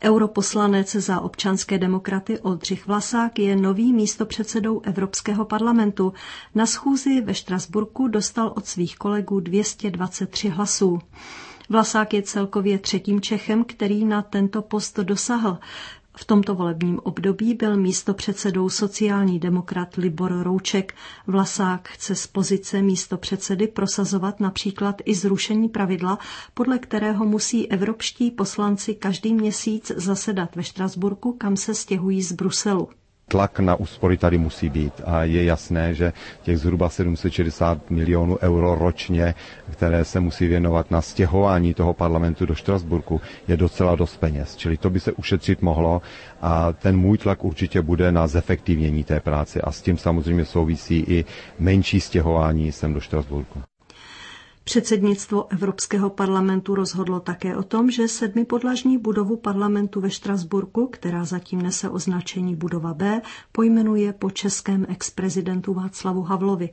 Europoslanec za občanské demokraty Oldřich Vlasák je nový místopředsedou Evropského parlamentu. Na schůzi ve Štrasburku dostal od svých kolegů 223 hlasů. Vlasák je celkově třetím Čechem, který na tento post dosáhl. V tomto volebním období byl místopředsedou sociální demokrat Libor Rouček. Vlasák chce z pozice místopředsedy prosazovat například i zrušení pravidla, podle kterého musí evropští poslanci každý měsíc zasedat ve Štrasburku, kam se stěhují z Bruselu. Tlak na úspory tady musí být a je jasné, že těch zhruba 760 milionů euro ročně, které se musí věnovat na stěhování toho parlamentu do Štrasburku, je docela dost peněz. Čili to by se ušetřit mohlo a ten můj tlak určitě bude na zefektivnění té práce a s tím samozřejmě souvisí i menší stěhování sem do Štrasburku. Předsednictvo Evropského parlamentu rozhodlo také o tom, že 7podlažní budovu parlamentu ve Štrasburku, která zatím nese označení budova B, pojmenuje po českém exprezidentu Václavu Havlovi.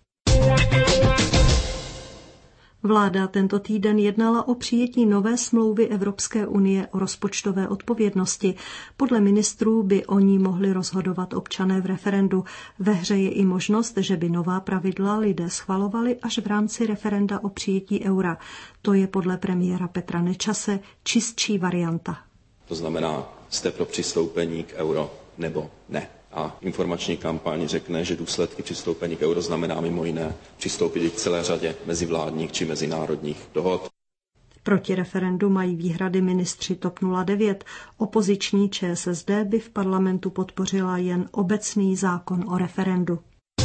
Vláda tento týden jednala o přijetí nové smlouvy Evropské unie o rozpočtové odpovědnosti. Podle ministrů by o ní mohli rozhodovat občané v referendu. Ve hře je i možnost, že by nová pravidla lidé schvalovali až v rámci referenda o přijetí eura. To je podle premiéra Petra Nečase čistší varianta. To znamená, jste pro přistoupení k euro nebo ne. A informační kampaň řekne, že důsledky přistoupení k euro znamená mimo jiné přistoupit k celé řadě mezivládních či mezinárodních dohod. Proti referendu mají výhrady ministři TOP 09. Opoziční ČSSD by v parlamentu podpořila jen obecný zákon o referendu.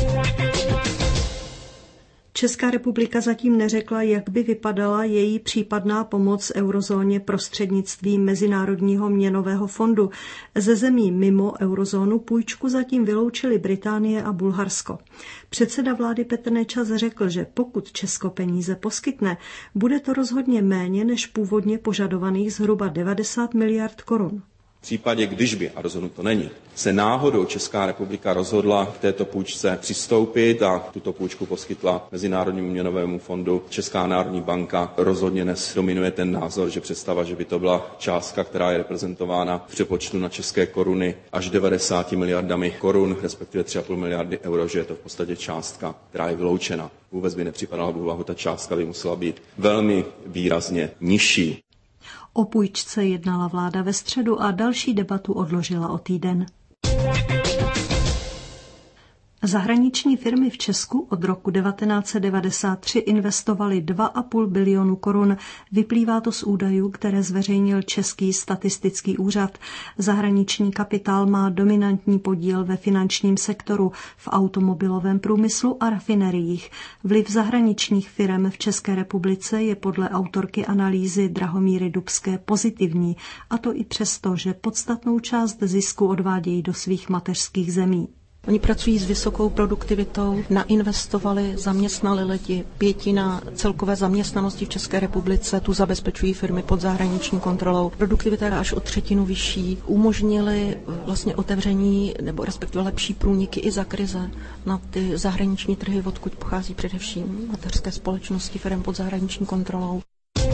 Česká republika zatím neřekla, jak by vypadala její případná pomoc eurozóně prostřednictvím Mezinárodního měnového fondu. Ze zemí mimo eurozónu půjčku zatím vyloučily Británie a Bulharsko. Předseda vlády Petr Nečas řekl, že pokud Česko peníze poskytne, bude to rozhodně méně než původně požadovaných zhruba 90 miliard korun. V případě, když by, a rozhodnuto není, se náhodou Česká republika rozhodla k této půjčce přistoupit a tuto půjčku poskytla Mezinárodnímu měnovému fondu, Česká národní banka rozhodně dnes dominuje ten názor, že představa, že by to byla částka, která je reprezentována v přepočtu na české koruny až 90 miliardami korun, respektive 3,5 miliardy euro, že je to v podstatě částka, která je vyloučena. Vůbec by nepřipadala v úvahu, ta částka by musela být velmi výrazně nižší. O půjčce jednala vláda ve středu a další debatu odložila o týden. Zahraniční firmy v Česku od roku 1993 investovaly 2,5 bilionu korun. Vyplývá to z údajů, které zveřejnil Český statistický úřad. Zahraniční kapitál má dominantní podíl ve finančním sektoru, v automobilovém průmyslu a rafineriích. Vliv zahraničních firm v České republice je podle autorky analýzy Drahomíry Dubské pozitivní, a to i přesto, že podstatnou část zisku odvádějí do svých mateřských zemí. Oni pracují s vysokou produktivitou, nainvestovali, zaměstnali lidi, 1/5 celkové zaměstnanosti v České republice, tu zabezpečují firmy pod zahraniční kontrolou. Produktivita je až o 1/3 vyšší, umožnili vlastně otevření nebo respektive lepší průniky i za krize na ty zahraniční trhy, odkud pochází především mateřské společnosti firm pod zahraniční kontrolou.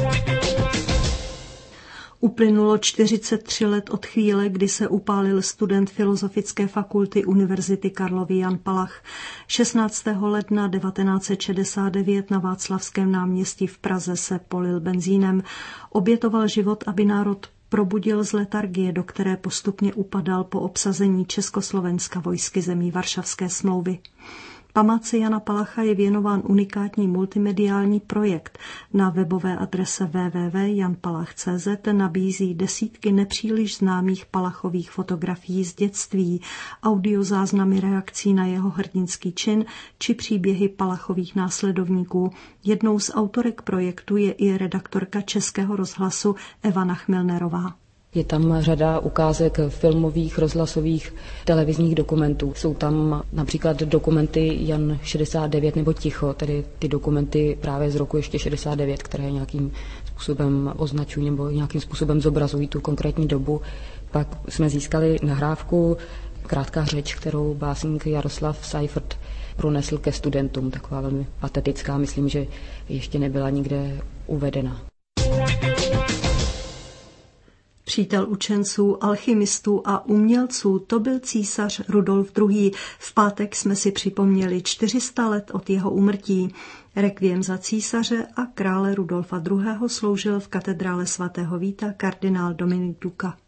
Uplynulo 43 let od chvíle, kdy se upálil student Filozofické fakulty Univerzity Karlovy Jan Palach. 16. ledna 1969 na Václavském náměstí v Praze se polil benzínem. Obětoval život, aby národ probudil z letargie, do které postupně upadal po obsazení Československa vojsky zemí Varšavské smlouvy. Památce Jana Palacha je věnován unikátní multimediální projekt. Na webové adrese www.janpalach.cz nabízí desítky nepříliš známých Palachových fotografií z dětství, audiozáznamy reakcí na jeho hrdinský čin či příběhy Palachových následovníků. Jednou z autorek projektu je i redaktorka Českého rozhlasu Eva Nachmilnerová. Je tam řada ukázek filmových, rozhlasových, televizních dokumentů. Jsou tam například dokumenty Jan 69 nebo Ticho, tedy ty dokumenty právě z roku ještě 69, které nějakým způsobem označují nebo nějakým způsobem zobrazují tu konkrétní dobu. Pak jsme získali nahrávku, krátká řeč, kterou básník Jaroslav Seifert pronesl ke studentům, taková velmi patetická, myslím, že ještě nebyla nikde uvedena. Přítel učenců, alchymistů a umělců, to byl císař Rudolf II. V pátek jsme si připomněli 400 let od jeho úmrtí. Rekviem za císaře a krále Rudolfa II. Sloužil v katedrále svatého Víta kardinál Dominik Duka.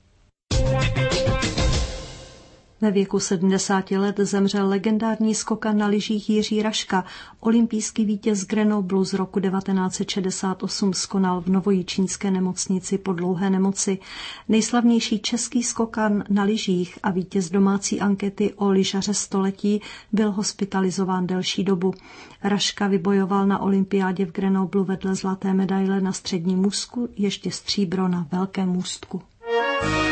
Ve věku 70 let zemřel legendární skokan na lyžích Jiří Raška. Olympijský vítěz Grenoblu z roku 1968 skonal v novojičínské nemocnici po dlouhé nemoci. Nejslavnější český skokan na lyžích a vítěz domácí ankety o lyžaře století byl hospitalizován delší dobu. Raška vybojoval na olympiádě v Grenoblu vedle zlaté medaile na středním můstku ještě stříbro na velkém můstku.